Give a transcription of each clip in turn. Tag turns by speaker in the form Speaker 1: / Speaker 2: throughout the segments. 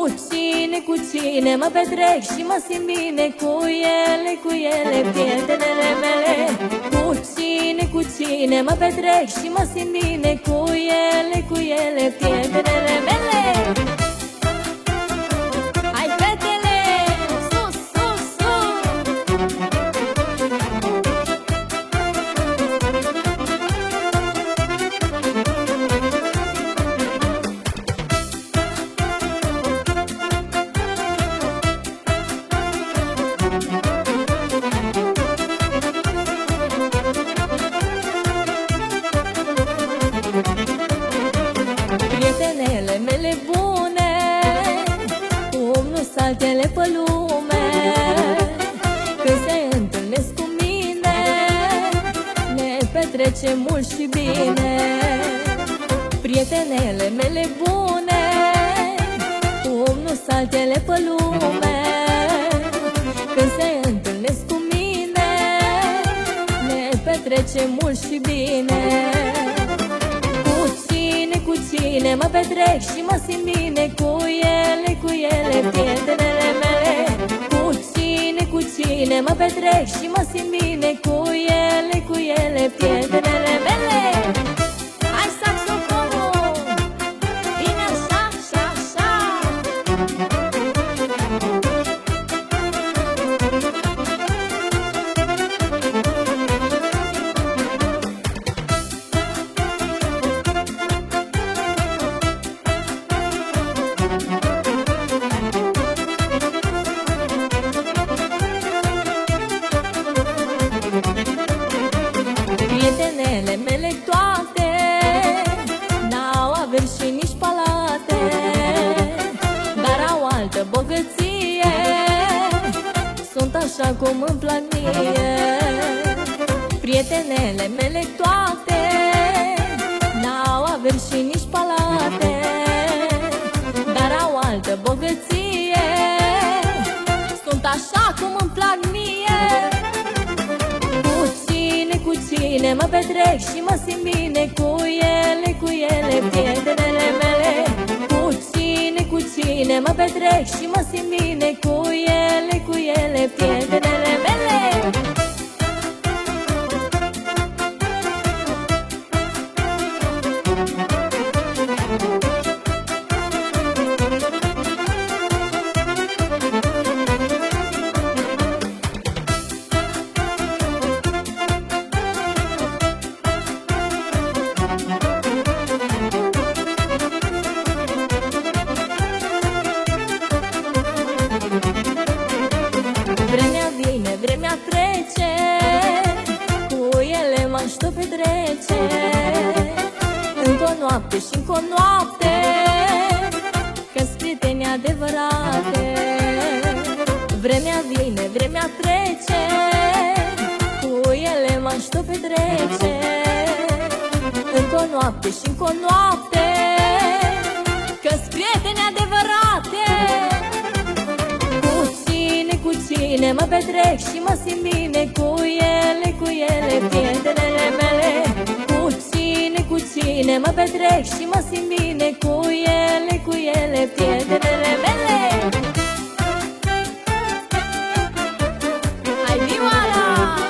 Speaker 1: Cu cine mă petrec și mă simt bine, cu ele, prietenele mele. Cu cine mă petrec și mă simt bine, cu ele, prietenele mele. Hai fetele, sus, sus, sus! Prietenele mele bune, cum nu saltele pe lume, când se întâlnesc cu mine, ne petrecem mult și bine. Prietenele mele bune, cum nu saltele pe lume, când se întâlnesc cu mine, ne petrecem mult și bine. Cu cine mă petrec și mă simt bine, cu ele, prietenele mele. Cu cine mă petrec și mă simt bine, cu ele, prietenele mele. Hai saxofonul, bine așa, așa, așa. Prietenele mele toate n-au averi și nici palate, dar au altă bogăție, sunt așa cum îmi plac mie. Prietenele mele toate n-au averi și nici palate, dar au altă bogăție, sunt așa cum îmi plac mie. Cu cine mă petrec și mă simt bine, cu ele, prietenele mele. Cu cine mă petrec și mă simt bine, cu ele, prietenele mele. Vremea vine, vremea trece, cu ele m-aș tot petrece. Încă o noapte și încă o noapte, că-s prieteni adevărate. Vremea vine, vremea trece, cu ele m-aș tot petrece. Încă o noapte și încă o noapte, că-s prieteni adevărate. Cu cine mă petrec și mă simt bine, cu ele, prietenele mele. Cu cine mă petrec și mă simt bine, cu ele, prietenele mele. Hai vioara!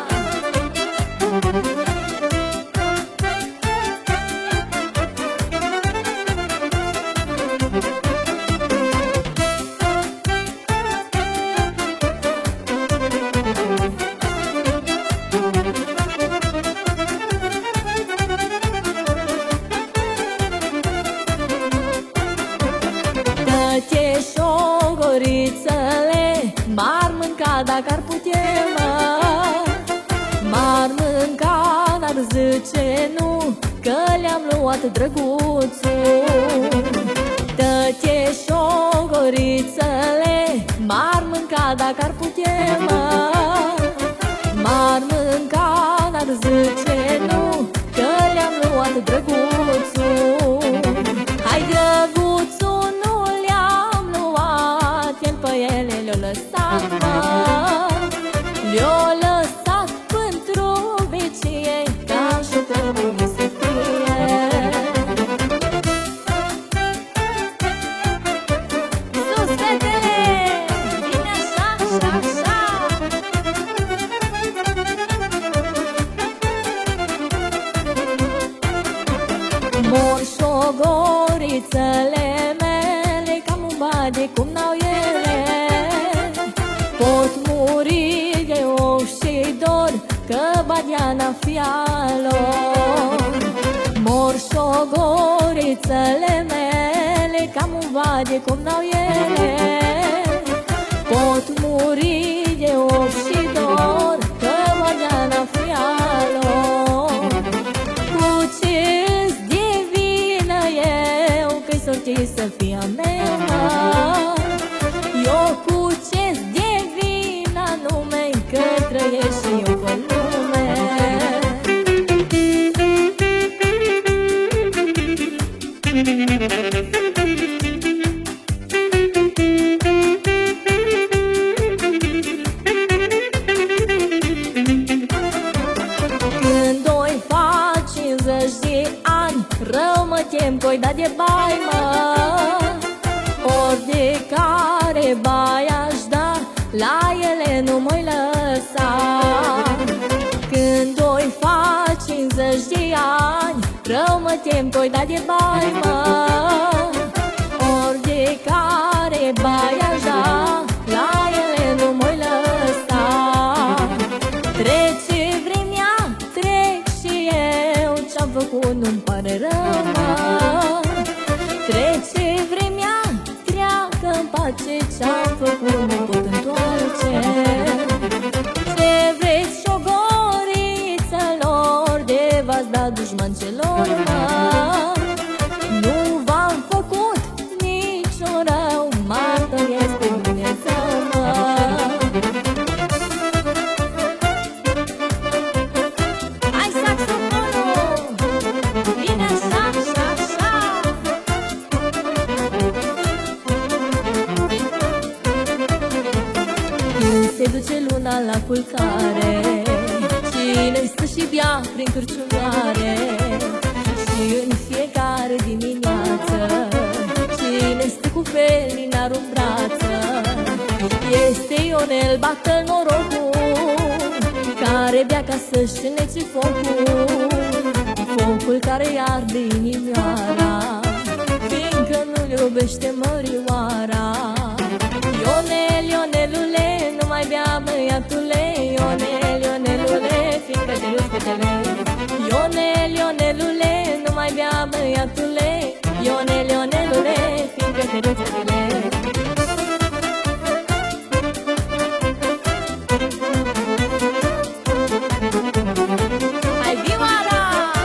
Speaker 1: Șogorițele m-ar mânca dacă ar putea, m-ar mânca, n-ar zice nu, că le-am luat drăguțul. Tăte șogorițele m-ar mânca dacă ar putea, m-ar mânca, n-ar zice nu, că le-am luat drăguțul. Hai drăguțul, nu le-am luat, el pe ele le-o lăsat, le-o lăsat pentru vecie, ca și trebuie să fie. Sus, vadă cum n-au ele. Pot muri de oși și dor, că Badiana fialor. Mor șogorițele mele, cam un vadă cum n-au ele. Pot muri de ochi și dor, că Badiana fialor. Cu ce-ți devină eu, că-i sorti să fie a mea? Eu cu ce-ți devină nume, că trăiesc și eu pe lume. Când oi faci 50 de ani, rău mă tem că-oi da de bai, mă. Ori de care bai aș da, la ele nu mă-i lăsa. Când oi faci 50 de ani, rău mă tem că-oi da de bai, mă. Ori de care bai aș da, la ele nu mă-i lăsa. Trece vremea, trec și eu, ce-am făcut nu-mi pare rău, mă. Trece vremea, treacă-n pace, ce-am făcut nu pot întoarce. Ce vreți șogorițelor, de v-ați dat dușmancelor, mă. Nu v-am făcut niciun rău, martor este Dumnezeu, mă. Hai saxofonul, vine așa, așa, așa. Când se duce luna la culcare, cine stă și bea prin cârciumioare, și în fiecare dimineață cine stă cu felinarul în brață, este Ionel, bată norocul, care bea ca să-și nece focul. Focul care arde inimioara, fiindcă nu-l iubește mărioara. Ionel, Ionelule, nu mai bea, băiatule, Ionel, Ionelule, fiindcă te râzi fetele. Ionel, Ionelule, nu mai bea, băiatule, Ionel, Ionelule, fiindcă te râzi fetele. Hai, vioara!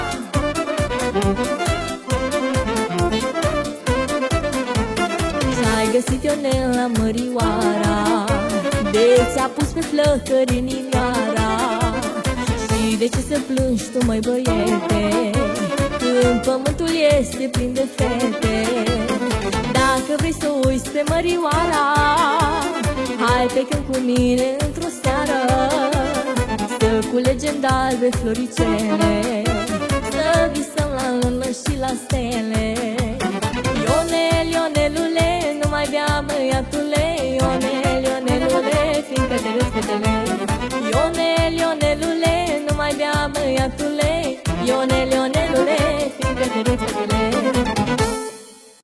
Speaker 1: Și-ai găsit Ionel la mărioara, de ți-a pus pe flăcări inimioara. Și de ce să plângi tu, măi băiete, când pământul este plin de fete? Dacă vrei să uiți pe mărioara, hai pe când cu mine într-o seară, să culegem de-albe floricele, să visăm la lună și la stele. Ionel, Ionelule, nu mai bea, băiatule, Ionel, Ionelule, fiindcă te râzi fetele. Ionel, Ionelule, nu mai bea, băiatule, Ionel, Ionelule, fiindcă te râzi fetele.